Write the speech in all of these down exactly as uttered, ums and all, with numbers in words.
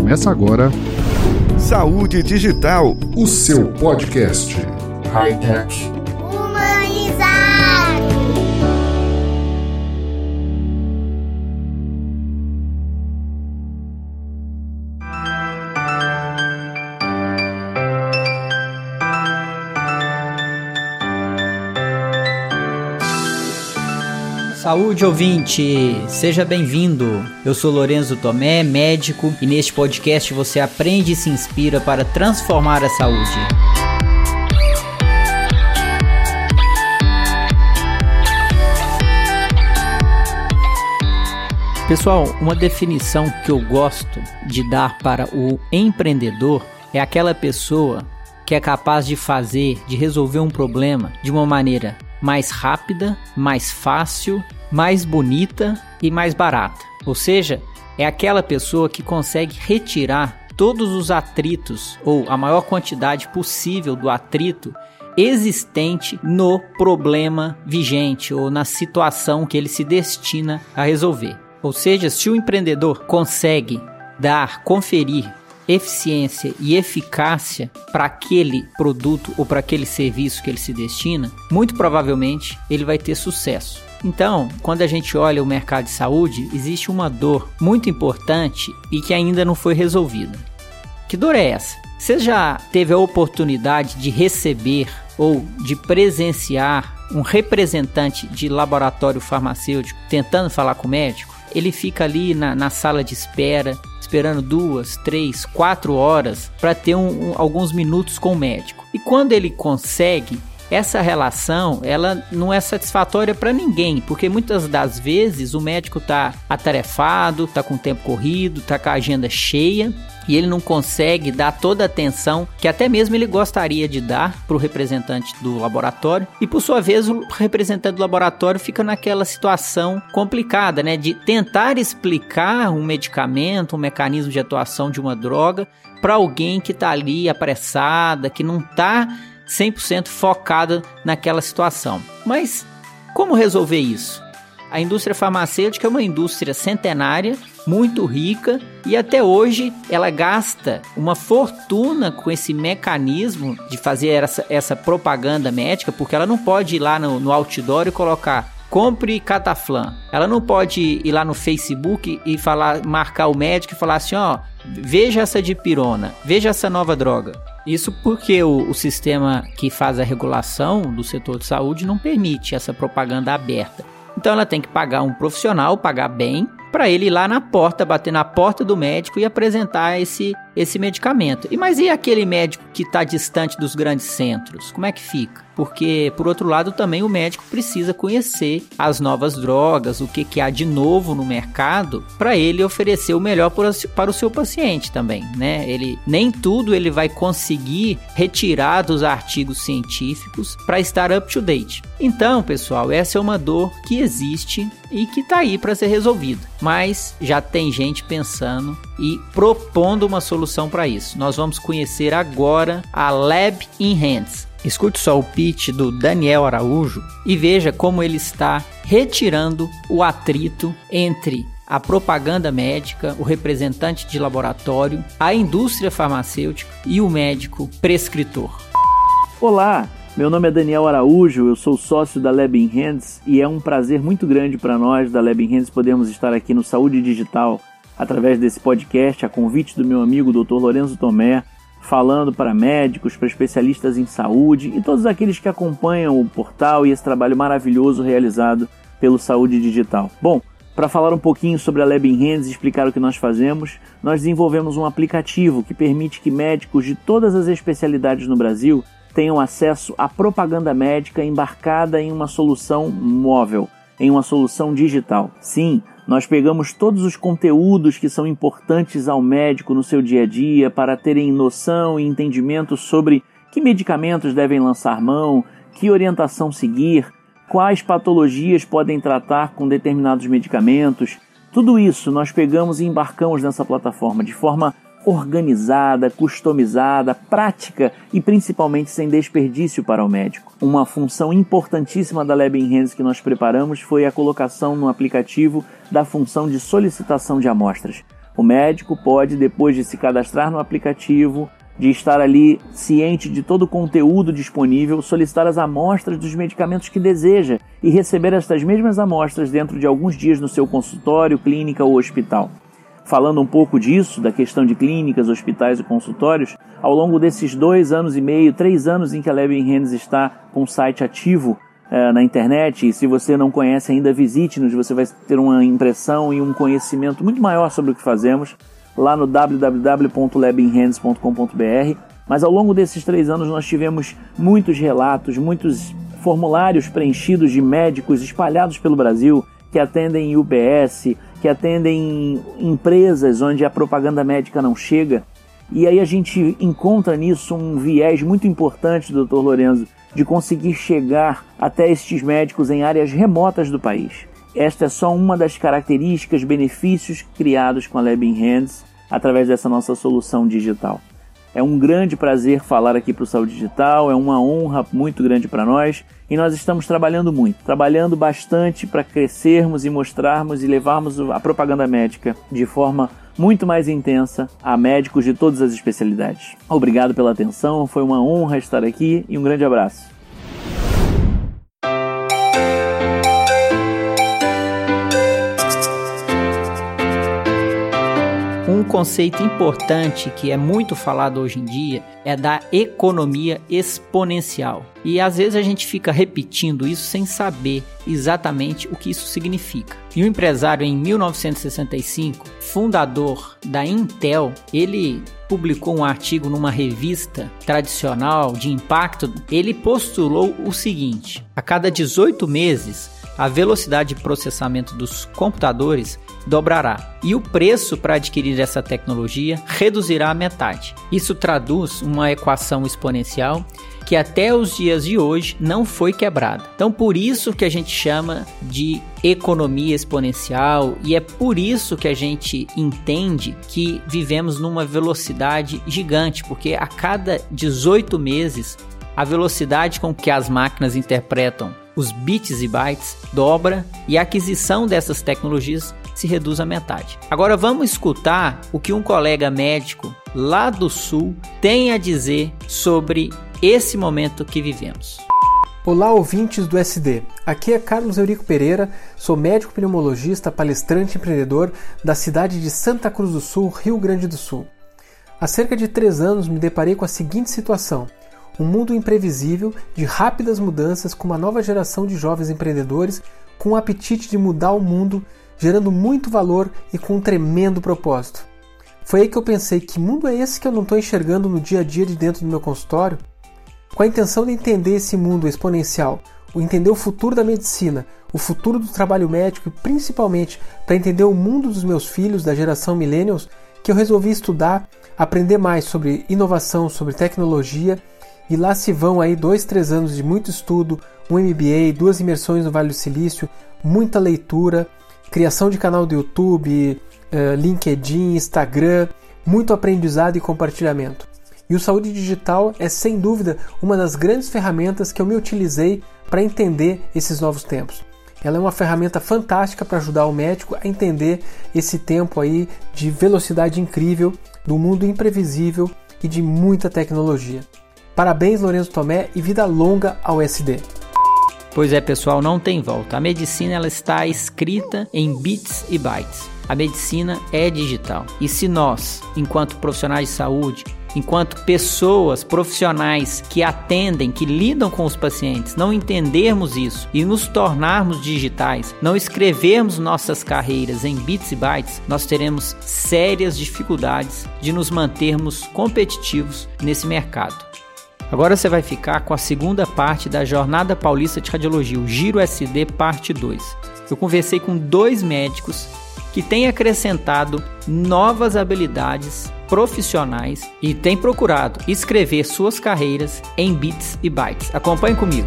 Começa agora Saúde Digital, o seu podcast High-Tech Humanizado. Saúde, ouvinte! Seja bem-vindo! Eu sou Lorenzo Tomé, médico, e neste podcast você aprende e se inspira para transformar a saúde. Pessoal, uma definição que eu gosto de dar para o empreendedor é aquela pessoa que é capaz de fazer, de resolver um problema de uma maneira mais rápida, mais fácil, mais bonita e mais barata. Ou seja, é aquela pessoa que consegue retirar todos os atritos ou a maior quantidade possível do atrito existente no problema vigente ou na situação que ele se destina a resolver. Ou seja, se o empreendedor consegue dar, conferir eficiência e eficácia para aquele produto ou para aquele serviço que ele se destina, muito provavelmente ele vai ter sucesso. Então, quando a gente olha o mercado de saúde, existe uma dor muito importante e que ainda não foi resolvida. Que dor é essa? Você já teve a oportunidade de receber ou de presenciar um representante de laboratório farmacêutico tentando falar com o médico? Ele fica ali na, na sala de espera, esperando duas, três, quatro horas para ter um, um, alguns minutos com o médico. E quando ele consegue, essa relação ela não é satisfatória para ninguém, porque muitas das vezes o médico está atarefado, está com o tempo corrido, está com a agenda cheia e ele não consegue dar toda a atenção que até mesmo ele gostaria de dar para o representante do laboratório. E por sua vez o representante do laboratório fica naquela situação complicada, né, de tentar explicar um medicamento, um mecanismo de atuação de uma droga para alguém que está ali apressada, que não está cem por cento focada naquela situação. Mas como resolver isso? A indústria farmacêutica é uma indústria centenária, muito rica, e até hoje ela gasta uma fortuna com esse mecanismo de fazer essa, essa propaganda médica, porque ela não pode ir lá no, no outdoor e colocar compre Cataflam. Ela não pode ir lá no Facebook e falar, marcar o médico e falar assim, ó, veja essa dipirona, veja essa nova droga. Isso porque o, o sistema que faz a regulação do setor de saúde não permite essa propaganda aberta. Então ela tem que pagar um profissional, pagar bem, para ele ir lá na porta, bater na porta do médico e apresentar esse, esse medicamento. E mas e aquele médico que está distante dos grandes centros? Como é que fica? Porque, por outro lado, também o médico precisa conhecer as novas drogas, o que, que há de novo no mercado, para ele oferecer o melhor para o seu paciente também, né? Ele, nem tudo ele vai conseguir retirar dos artigos científicos para estar up to date. Então, pessoal, essa é uma dor que existe e que está aí para ser resolvida. Mas já tem gente pensando e propondo uma solução para isso. Nós vamos conhecer agora a Lab in Hands. Escute só o pitch do Daniel Araújo e veja como ele está retirando o atrito entre a propaganda médica, o representante de laboratório, a indústria farmacêutica e o médico prescritor. Olá, meu nome é Daniel Araújo, eu sou sócio da Lab in Hands e é um prazer muito grande para nós da Lab in Hands podermos estar aqui no Saúde Digital através desse podcast, a convite do meu amigo doutor Lorenzo Tomé, falando para médicos, para especialistas em saúde e todos aqueles que acompanham o portal e esse trabalho maravilhoso realizado pelo Saúde Digital. Bom, para falar um pouquinho sobre a Lab in Hands e explicar o que nós fazemos, nós desenvolvemos um aplicativo que permite que médicos de todas as especialidades no Brasil tenham acesso à propaganda médica embarcada em uma solução móvel, em uma solução digital. Sim, nós pegamos todos os conteúdos que são importantes ao médico no seu dia a dia para terem noção e entendimento sobre que medicamentos devem lançar mão, que orientação seguir, quais patologias podem tratar com determinados medicamentos. Tudo isso nós pegamos e embarcamos nessa plataforma de forma organizada, customizada, prática e principalmente sem desperdício para o médico. Uma função importantíssima da Lab in Hands que nós preparamos foi a colocação no aplicativo da função de solicitação de amostras. O médico pode, depois de se cadastrar no aplicativo, de estar ali ciente de todo o conteúdo disponível, solicitar as amostras dos medicamentos que deseja e receber estas mesmas amostras dentro de alguns dias no seu consultório, clínica ou hospital. Falando um pouco disso, da questão de clínicas, hospitais e consultórios, ao longo desses dois anos e meio, três anos em que a Lab in Hands está com o site ativo eh, na internet, e se você não conhece ainda, visite-nos, você vai ter uma impressão e um conhecimento muito maior sobre o que fazemos, lá no w w w ponto lab in hands ponto com ponto b r. Mas ao longo desses três anos nós tivemos muitos relatos, muitos formulários preenchidos de médicos espalhados pelo Brasil que atendem U P S, que atendem empresas onde a propaganda médica não chega. E aí a gente encontra nisso um viés muito importante, doutor Lorenzo, de conseguir chegar até estes médicos em áreas remotas do país. Esta é só uma das características, benefícios criados com a Lab in Hands através dessa nossa solução digital. É um grande prazer falar aqui para o Saúde Digital, é uma honra muito grande para nós e nós estamos trabalhando muito, trabalhando bastante para crescermos e mostrarmos e levarmos a propaganda médica de forma muito mais intensa a médicos de todas as especialidades. Obrigado pela atenção, foi uma honra estar aqui e um grande abraço. Um conceito importante que é muito falado hoje em dia é da economia exponencial. E às vezes a gente fica repetindo isso sem saber exatamente o que isso significa. E um empresário em mil novecentos e sessenta e cinco, fundador da Intel, ele publicou um artigo numa revista tradicional de impacto. Ele postulou o seguinte: a cada dezoito meses, a velocidade de processamento dos computadores dobrará e o preço para adquirir essa tecnologia reduzirá a metade. Isso traduz uma equação exponencial que até os dias de hoje não foi quebrada. Então, por isso que a gente chama de economia exponencial e é por isso que a gente entende que vivemos numa velocidade gigante, porque a cada dezoito meses a velocidade com que as máquinas interpretam os bits e bytes dobra e a aquisição dessas tecnologias se reduz à metade. Agora vamos escutar o que um colega médico lá do Sul tem a dizer sobre esse momento que vivemos. Olá, ouvintes do S D. Aqui é Carlos Eurico Pereira, sou médico pneumologista, palestrante e empreendedor da cidade de Santa Cruz do Sul, Rio Grande do Sul. Há cerca de três anos me deparei com a seguinte situação: um mundo imprevisível, de rápidas mudanças, com uma nova geração de jovens empreendedores com o apetite de mudar o mundo, gerando muito valor e com um tremendo propósito. Foi aí que eu pensei, que mundo é esse que eu não estou enxergando no dia a dia de dentro do meu consultório? Com a intenção de entender esse mundo exponencial, entender o futuro da medicina, o futuro do trabalho médico e principalmente para entender o mundo dos meus filhos da geração Millennials, que eu resolvi estudar, aprender mais sobre inovação, sobre tecnologia. E lá se vão aí dois, três anos de muito estudo, um M B A, duas imersões no Vale do Silício, muita leitura, criação de canal do YouTube, uh, LinkedIn, Instagram, muito aprendizado e compartilhamento. E o Saúde Digital é sem dúvida uma das grandes ferramentas que eu me utilizei para entender esses novos tempos. Ela é uma ferramenta fantástica para ajudar o médico a entender esse tempo aí de velocidade incrível, do mundo imprevisível e de muita tecnologia. Parabéns, Lorenzo Tomé, e vida longa ao S D. Pois é, pessoal, não tem volta. A medicina ela está escrita em bits e bytes. A medicina é digital. E se nós, enquanto profissionais de saúde, enquanto pessoas profissionais que atendem, que lidam com os pacientes, não entendermos isso e nos tornarmos digitais, não escrevermos nossas carreiras em bits e bytes, nós teremos sérias dificuldades de nos mantermos competitivos nesse mercado. Agora você vai ficar com a segunda parte da Jornada Paulista de Radiologia, o Giro S D Parte dois. Eu conversei com dois médicos que têm acrescentado novas habilidades profissionais e têm procurado escrever suas carreiras em bits e bytes. Acompanhe comigo.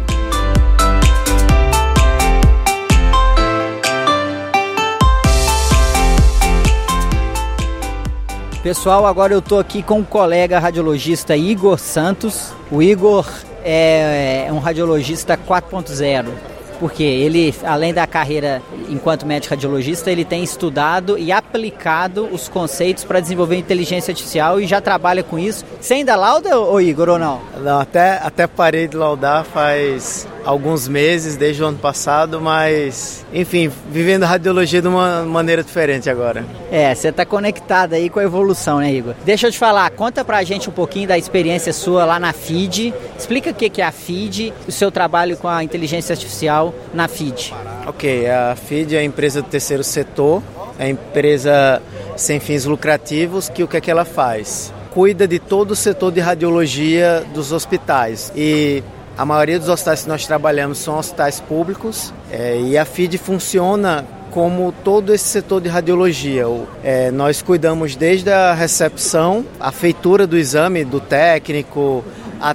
Pessoal, agora eu estou aqui com o colega radiologista Igor Santos. O Igor é um radiologista quatro ponto zero. Porque ele, além da carreira enquanto médico radiologista, ele tem estudado e aplicado os conceitos para desenvolver inteligência artificial e já trabalha com isso. Você ainda lauda, ô Igor, ou não? Não, até, até parei de laudar faz alguns meses, desde o ano passado, mas, enfim, vivendo radiologia de uma maneira diferente agora. É, você está conectado aí com a evolução, né, Igor? Deixa eu te falar, conta pra gente um pouquinho da experiência sua lá na F I D. Explica o que é a F I D, o seu trabalho com a inteligência artificial na F I D. Ok, a F I D é a empresa do terceiro setor, é a empresa sem fins lucrativos, que o que é que ela faz? Cuida de todo o setor de radiologia dos hospitais. E a maioria dos hospitais que nós trabalhamos são hospitais públicos, é, e a F I D funciona como todo esse setor de radiologia. É, nós cuidamos desde a recepção, a feitura do exame, do técnico,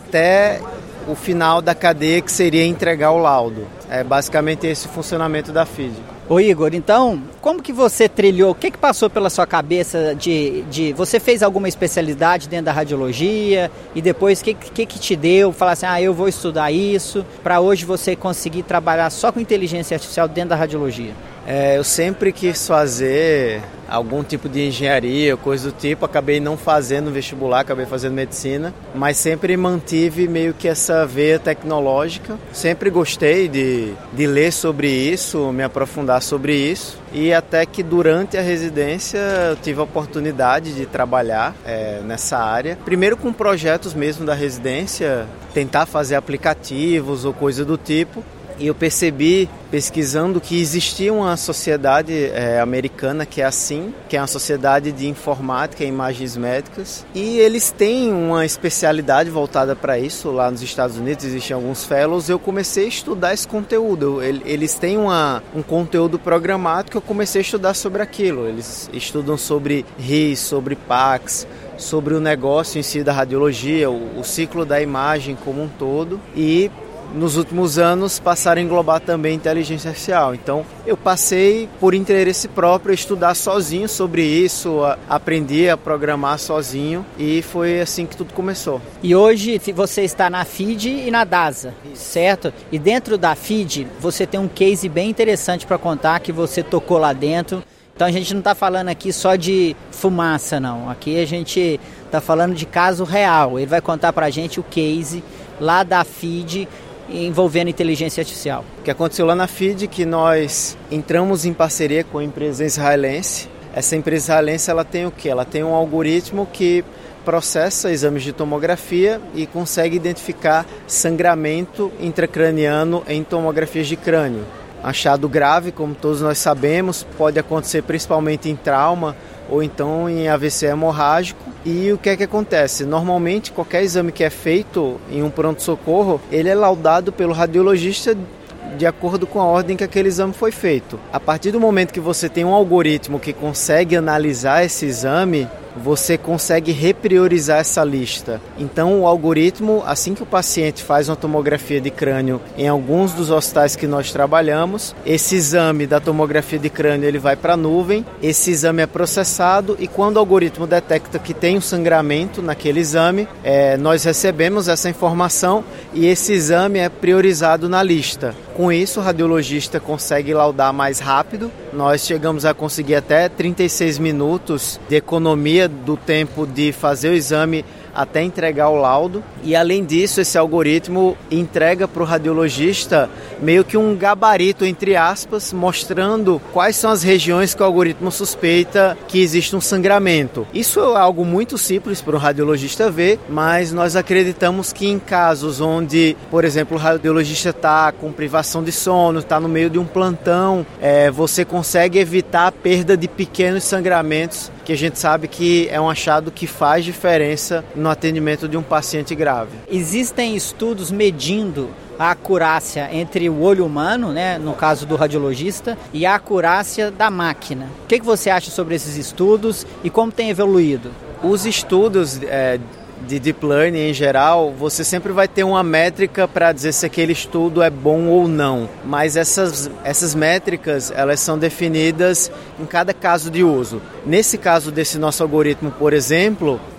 até o final da cadeia, que seria entregar o laudo. É basicamente esse o funcionamento da F I D. Ô Igor, então, como que você trilhou, o que que passou pela sua cabeça de... de você fez alguma especialidade dentro da radiologia e depois o que, que que te deu, falar assim, ah, eu vou estudar isso, para hoje você conseguir trabalhar só com inteligência artificial dentro da radiologia? É, eu sempre quis fazer algum tipo de engenharia, coisa do tipo, acabei não fazendo vestibular, acabei fazendo medicina, mas sempre mantive meio que essa veia tecnológica, sempre gostei de, de ler sobre isso, me aprofundar sobre isso, e até que durante a residência eu tive a oportunidade de trabalhar é, nessa área, primeiro com projetos mesmo da residência, tentar fazer aplicativos ou coisa do tipo. E eu percebi, pesquisando, que existia uma sociedade é, americana que é assim, que é uma sociedade de informática e imagens médicas. E eles têm uma especialidade voltada para isso. Lá nos Estados Unidos existem alguns fellows. Eu comecei a estudar esse conteúdo. Eles têm uma, um conteúdo programático, eu comecei a estudar sobre aquilo. Eles estudam sobre R I S, sobre Pax, sobre o negócio em si da radiologia, o, o ciclo da imagem como um todo. E nos últimos anos passaram a englobar também inteligência artificial. Então eu passei, por interesse próprio, a estudar sozinho sobre isso, a, aprendi a programar sozinho, e foi assim que tudo começou. E hoje você está na F I D e na DASA, certo? E dentro da F I D você tem um case bem interessante para contar, que você tocou lá dentro. Então a gente não está falando aqui só de fumaça, não. Aqui a gente está falando de caso real. Ele vai contar para a gente o case lá da F I D envolvendo inteligência artificial. O que aconteceu lá na F I D, que nós entramos em parceria com a empresa israelense. Essa empresa israelense, ela tem o quê? Ela tem um algoritmo que processa exames de tomografia e consegue identificar sangramento intracraniano em tomografias de crânio. Achado grave, como todos nós sabemos, pode acontecer principalmente em trauma ou então em A V C hemorrágico. E o que é que acontece? Normalmente, qualquer exame que é feito em um pronto-socorro, ele é laudado pelo radiologista de acordo com a ordem que aquele exame foi feito. A partir do momento que você tem um algoritmo que consegue analisar esse exame, você consegue repriorizar essa lista. Então o algoritmo, assim que o paciente faz uma tomografia de crânio em alguns dos hospitais que nós trabalhamos, esse exame da tomografia de crânio ele vai para a nuvem, esse exame é processado e quando o algoritmo detecta que tem um sangramento naquele exame, é, nós recebemos essa informação e esse exame é priorizado na lista. Com isso, o radiologista consegue laudar mais rápido. Nós chegamos a conseguir até trinta e seis minutos de economia do tempo de fazer o exame até entregar o laudo. E além disso, esse algoritmo entrega para o radiologista meio que um gabarito, entre aspas, mostrando quais são as regiões que o algoritmo suspeita que existe um sangramento. Isso é algo muito simples para o radiologista ver, mas nós acreditamos que em casos onde, por exemplo, o radiologista está com privação de sono, está no meio de um plantão, é, você consegue evitar a perda de pequenos sangramentos, que a gente sabe que é um achado que faz diferença no atendimento de um paciente grave. Existem estudos medindo a acurácia entre o olho humano, né, no caso do radiologista, e a acurácia da máquina. O que, que você acha sobre esses estudos e como tem evoluído? Os estudos é, de Deep Learning em geral, você sempre vai ter uma métrica para dizer se aquele estudo é bom ou não. Mas essas, essas métricas, elas são definidas em cada caso de uso. Nesse caso desse nosso algoritmo, por exemplo,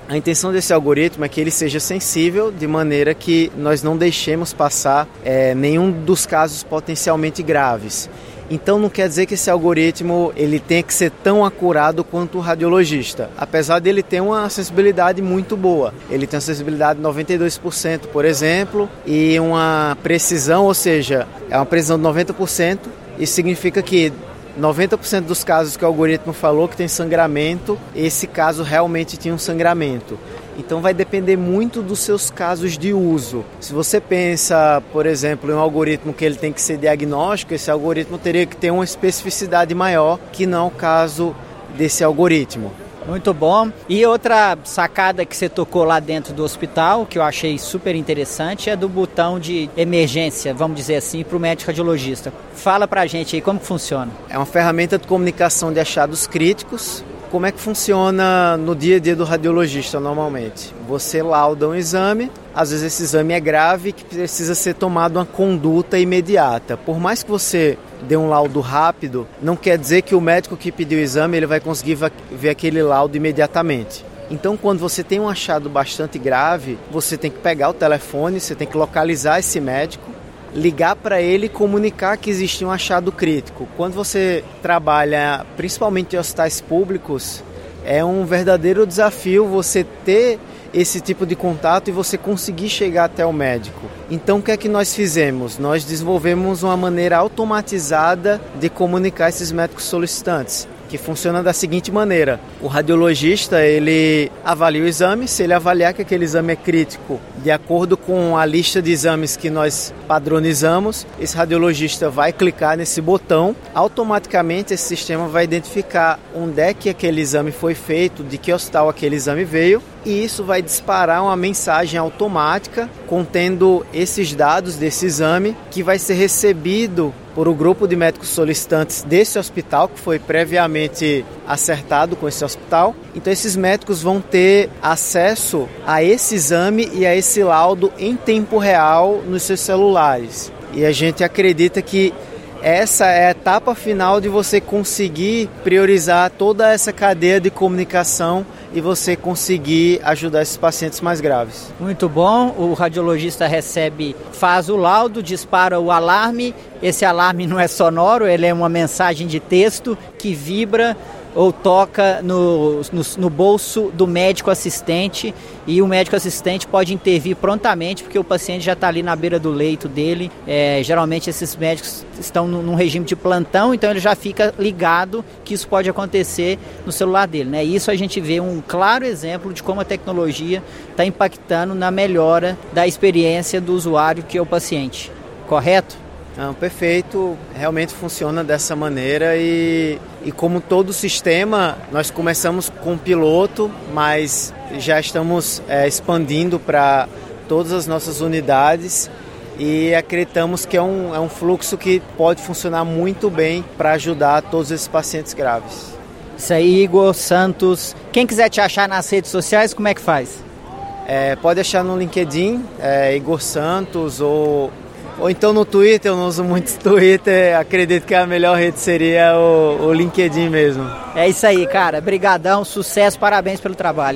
A intenção desse algoritmo é que ele seja sensível de maneira que nós não deixemos passar é, nenhum dos casos potencialmente graves. Então não quer dizer que esse algoritmo ele tenha que ser tão acurado quanto o radiologista, apesar dele ter uma sensibilidade muito boa. Ele tem uma sensibilidade de noventa e dois por cento, por exemplo, e uma precisão, ou seja, é uma precisão de noventa por cento. Isso significa que noventa por cento dos casos que o algoritmo falou que tem sangramento, esse caso realmente tinha um sangramento. Então vai depender muito dos seus casos de uso. Se você pensa, por exemplo, em um algoritmo que ele tem que ser diagnóstico, esse algoritmo teria que ter uma especificidade maior, que não é o caso desse algoritmo. Muito bom. E outra sacada que você tocou lá dentro do hospital, que eu achei super interessante, é do botão de emergência, vamos dizer assim, para o médico radiologista. Fala pra gente aí como que funciona. É uma ferramenta de comunicação de achados críticos. Como é que funciona no dia a dia do radiologista normalmente? Você lauda um exame, às vezes esse exame é grave que precisa ser tomada uma conduta imediata. Por mais que você dê um laudo rápido, não quer dizer que o médico que pediu o exame ele vai conseguir ver aquele laudo imediatamente. Então, quando você tem um achado bastante grave, você tem que pegar o telefone, você tem que localizar esse médico, ligar para ele e comunicar que existe um achado crítico. Quando você trabalha principalmente em hospitais públicos, é um verdadeiro desafio você ter esse tipo de contato e você conseguir chegar até o médico. Então o que é que nós fizemos? Nós desenvolvemos uma maneira automatizada de comunicar esses médicos solicitantes, que funciona da seguinte maneira: o radiologista ele avalia o exame, se ele avaliar que aquele exame é crítico, de acordo com a lista de exames que nós padronizamos, esse radiologista vai clicar nesse botão, automaticamente esse sistema vai identificar onde é que aquele exame foi feito, de que hospital aquele exame veio, e isso vai disparar uma mensagem automática contendo esses dados desse exame, que vai ser recebido por um grupo de médicos solicitantes desse hospital, que foi previamente acertado com esse hospital. Então esses médicos vão ter acesso a esse exame e a esse laudo em tempo real nos seus celulares. E a gente acredita que essa é a etapa final de você conseguir priorizar toda essa cadeia de comunicação e você conseguir ajudar esses pacientes mais graves. Muito bom, o radiologista recebe, faz o laudo, dispara o alarme. Esse alarme não é sonoro, ele é uma mensagem de texto que vibra ou toca no, no, no bolso do médico assistente, e o médico assistente pode intervir prontamente porque o paciente já está ali na beira do leito dele. É, geralmente esses médicos estão num, num regime de plantão, então ele já fica ligado que isso pode acontecer no celular dele, né? E isso a gente vê um claro exemplo de como a tecnologia está impactando na melhora da experiência do usuário, que é o paciente. Correto? Não, perfeito, realmente funciona dessa maneira e, e como todo sistema, nós começamos com um piloto, mas já estamos é, expandindo para todas as nossas unidades e acreditamos que é um, é um fluxo que pode funcionar muito bem para ajudar todos esses pacientes graves. Isso aí, Igor Santos. Quem quiser te achar nas redes sociais, como é que faz? É, pode achar no LinkedIn, é, Igor Santos, ou... Ou então no Twitter, eu não uso muito Twitter, acredito que a melhor rede seria o, o LinkedIn mesmo. É isso aí, cara. Brigadão, sucesso, parabéns pelo trabalho.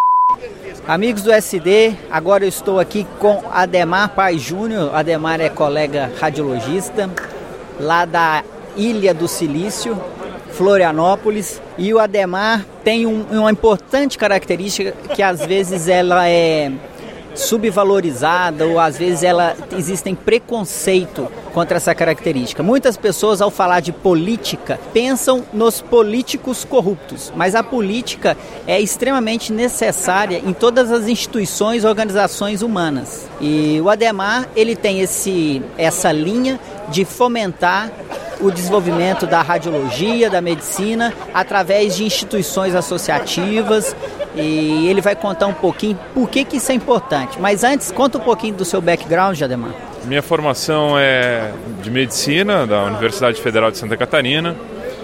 Amigos do S D, agora eu estou aqui com Ademar Paes Júnior. Ademar é colega radiologista lá da Ilha do Silício, Florianópolis. E o Ademar tem um, uma importante característica que às vezes ela é subvalorizada ou às vezes ela, existem preconceito contra essa característica. Muitas pessoas, ao falar de política, pensam nos políticos corruptos, mas a política é extremamente necessária em todas as instituições e organizações humanas. E o Ademar, ele tem esse, essa linha de fomentar o desenvolvimento da radiologia, da medicina, através de instituições associativas, e ele vai contar um pouquinho por que, que isso é importante. Mas antes, conta um pouquinho do seu background, Ademar. Minha formação é de medicina da Universidade Federal de Santa Catarina.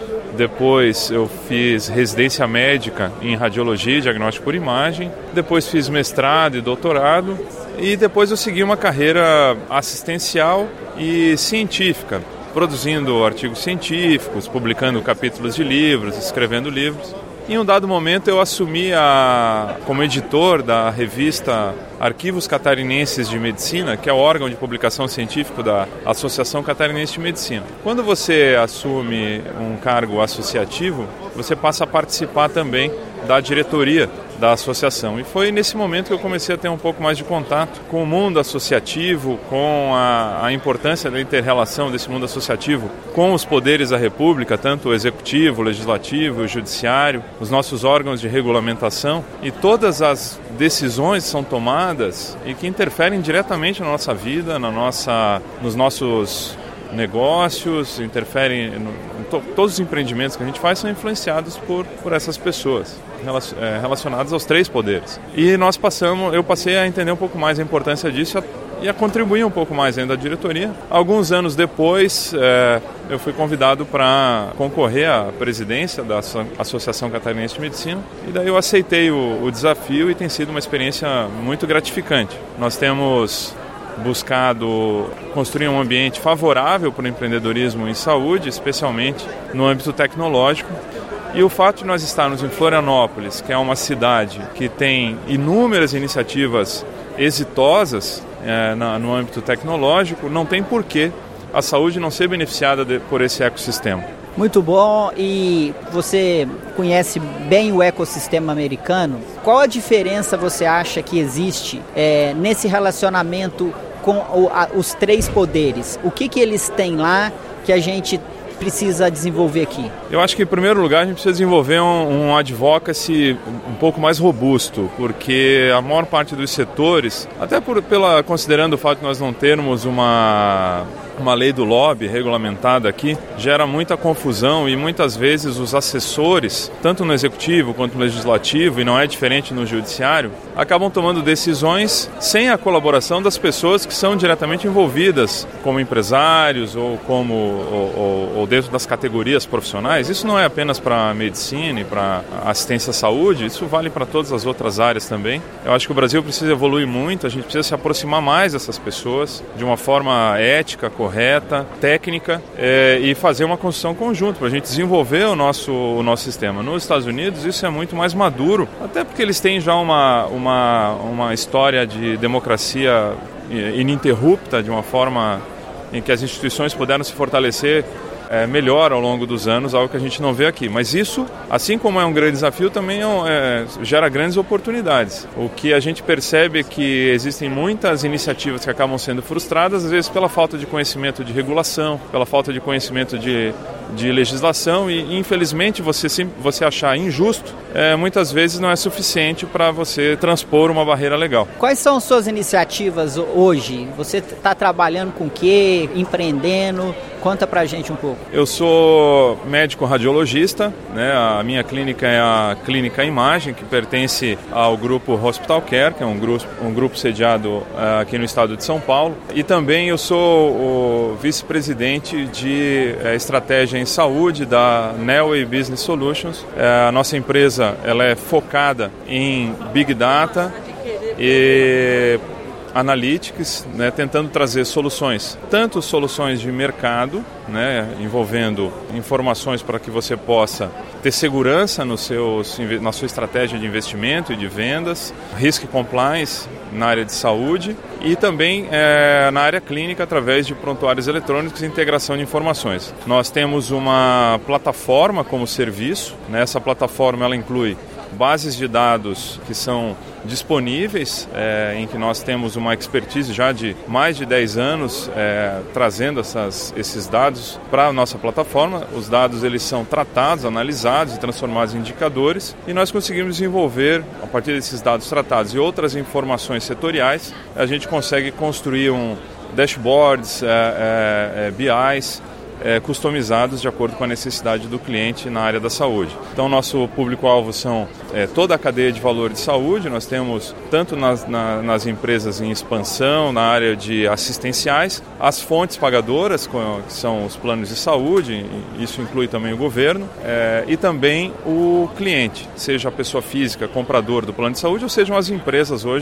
Depois eu fiz residência médica em radiologia e diagnóstico por imagem. Depois fiz mestrado e doutorado. E depois eu segui uma carreira assistencial e científica, produzindo artigos científicos, publicando capítulos de livros, escrevendo livros. Em um dado momento eu assumi a, como editor da revista Arquivos Catarinenses de Medicina, que é o órgão de publicação científico da Associação Catarinense de Medicina. Quando você assume um cargo associativo, você passa a participar também da diretoria da associação. E foi nesse momento que eu comecei a ter um pouco mais de contato com o mundo associativo, com a, a importância da inter-relação desse mundo associativo com os poderes da República, tanto o executivo, o legislativo, o judiciário, os nossos órgãos de regulamentação, e todas as decisões são tomadas e que interferem diretamente na nossa vida, na nossa, nos nossos negócios, interferem no, em to, todos os empreendimentos que a gente faz são influenciados por, por essas pessoas relacionadas aos três poderes. E nós passamos, eu passei a entender um pouco mais a importância disso e a contribuir um pouco mais dentro da diretoria. Alguns anos depois, é, eu fui convidado para concorrer à presidência da Associação Catarinense de Medicina, e daí eu aceitei o, o desafio e tem sido uma experiência muito gratificante. Nós temos buscado construir um ambiente favorável para o empreendedorismo em saúde, especialmente no âmbito tecnológico. E o fato de nós estarmos em Florianópolis, que é uma cidade que tem inúmeras iniciativas exitosas é, na, no âmbito tecnológico, não tem porquê a saúde não ser beneficiada de, por esse ecossistema. Muito bom. E você conhece bem o ecossistema americano. Qual a diferença você acha que existe é, nesse relacionamento com o, a, os três poderes? O que, que eles têm lá que a gente precisa desenvolver aqui? Eu acho que, em primeiro lugar, a gente precisa desenvolver um, um advocacy um pouco mais robusto, porque a maior parte dos setores, até por, pela, considerando o fato de nós não termos uma, uma lei do lobby regulamentada aqui, gera muita confusão e muitas vezes os assessores, tanto no executivo quanto no legislativo, e não é diferente no judiciário, acabam tomando decisões sem a colaboração das pessoas que são diretamente envolvidas, como empresários ou como ou, ou, ou dentro das categorias profissionais. Isso não é apenas para a medicina e para a assistência à saúde, isso vale para todas as outras áreas também. Eu acho que o Brasil precisa evoluir muito, a gente precisa se aproximar mais dessas pessoas de uma forma ética, correta, técnica, é, e fazer uma construção conjunta para a gente desenvolver o nosso, o nosso sistema. Nos Estados Unidos isso é muito mais maduro, até porque eles têm já uma, uma, uma história de democracia ininterrupta, de uma forma em que as instituições puderam se fortalecer É, melhor ao longo dos anos, algo que a gente não vê aqui. Mas isso, assim como é um grande desafio, também é, é, gera grandes oportunidades. O que a gente percebe é que existem muitas iniciativas que acabam sendo frustradas, às vezes pela falta de conhecimento de regulação, pela falta de conhecimento de, de legislação, e infelizmente você, você achar injusto, é, muitas vezes não é suficiente para você transpor uma barreira legal. Quais são suas iniciativas hoje? Você está trabalhando com o quê? Empreendendo? Conta pra gente um pouco. Eu sou médico radiologista, né? A minha clínica é a Clínica Imagem, que pertence ao grupo Hospital Care, que é um grupo, um grupo sediado uh, aqui no estado de São Paulo. E também eu sou o vice-presidente de uh, estratégia em saúde da Nelway Business Solutions. Uh, a nossa empresa ela é focada em Big Data e Analytics, né, tentando trazer soluções, tanto soluções de mercado, né, envolvendo informações para que você possa ter segurança no seus, na sua estratégia de investimento e de vendas, risk compliance na área de saúde e também é, na área clínica através de prontuários eletrônicos e integração de informações. Nós temos uma plataforma como serviço, né, essa plataforma ela inclui bases de dados que são disponíveis, é, em que nós temos uma expertise já de mais de dez anos é, trazendo essas, esses dados para a nossa plataforma. Os dados eles são tratados, analisados e transformados em indicadores, e nós conseguimos desenvolver, a partir desses dados tratados e outras informações setoriais, a gente consegue construir um dashboards, é, é, é, B Is, É, customizados de acordo com a necessidade do cliente na área da saúde. Então, nosso público-alvo são é, toda a cadeia de valor de saúde. Nós temos tanto nas, na, nas empresas em expansão, na área de assistenciais, as fontes pagadoras, que são os planos de saúde, isso inclui também o governo, é, e também o cliente, seja a pessoa física, comprador do plano de saúde, ou sejam as empresas hoje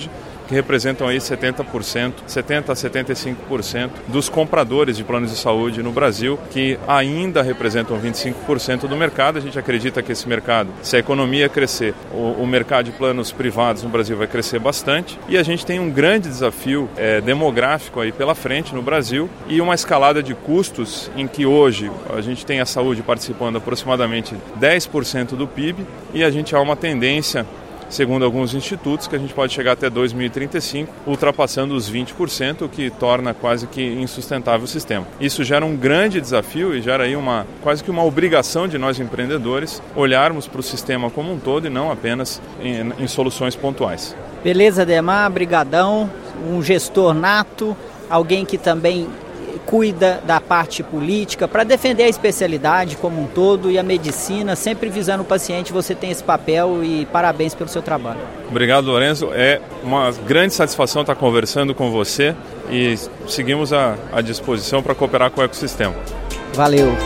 que representam aí setenta por cento, setenta a setenta e cinco por cento dos compradores de planos de saúde no Brasil, que ainda representam vinte e cinco por cento do mercado. A gente acredita que esse mercado, se a economia crescer, o, o mercado de planos privados no Brasil vai crescer bastante, e a gente tem um grande desafio é, demográfico aí pela frente no Brasil e uma escalada de custos em que hoje a gente tem a saúde participando aproximadamente dez por cento do P I B, e a gente há uma tendência, segundo alguns institutos, que a gente pode chegar até dois mil e trinta e cinco, ultrapassando os vinte por cento, o que torna quase que insustentável o sistema. Isso gera um grande desafio e gera aí uma, quase que uma obrigação de nós empreendedores olharmos para o sistema como um todo e não apenas em, em soluções pontuais. Beleza, Ademar, brigadão, um gestor nato, alguém que também cuida da parte política para defender a especialidade como um todo e a medicina, sempre visando o paciente. Você tem esse papel e parabéns pelo seu trabalho. Obrigado, Lourenço. É uma grande satisfação estar conversando com você e seguimos à, à disposição para cooperar com o ecossistema. Valeu.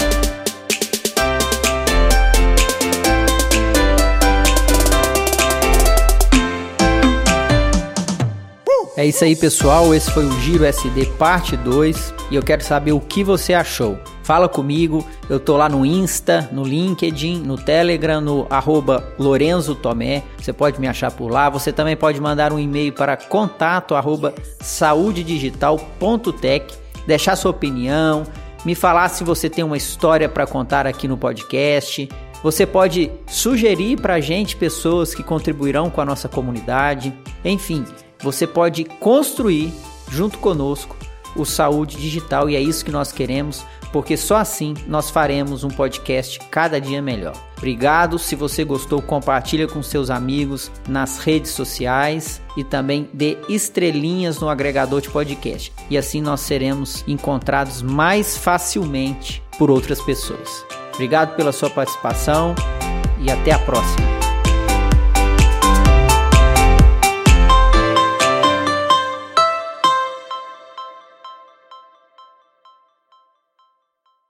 É isso aí, pessoal, esse foi o Giro S D parte dois e eu quero saber o que você achou. Fala comigo, eu tô lá no Insta, no LinkedIn, no Telegram, no arroba Lorenzo Tomé, você pode me achar por lá. Você também pode mandar um e-mail para contato arroba saudedigital ponto tech, deixar sua opinião, me falar se você tem uma história para contar aqui no podcast. Você pode sugerir pra gente pessoas que contribuirão com a nossa comunidade, enfim. Você pode construir, junto conosco, o Saúde Digital, e é isso que nós queremos, porque só assim nós faremos um podcast cada dia melhor. Obrigado, se você gostou, compartilha com seus amigos nas redes sociais e também dê estrelinhas no agregador de podcast. E assim nós seremos encontrados mais facilmente por outras pessoas. Obrigado pela sua participação e até a próxima.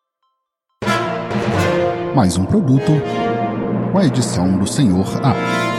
Mais um produto com a edição do senhor A.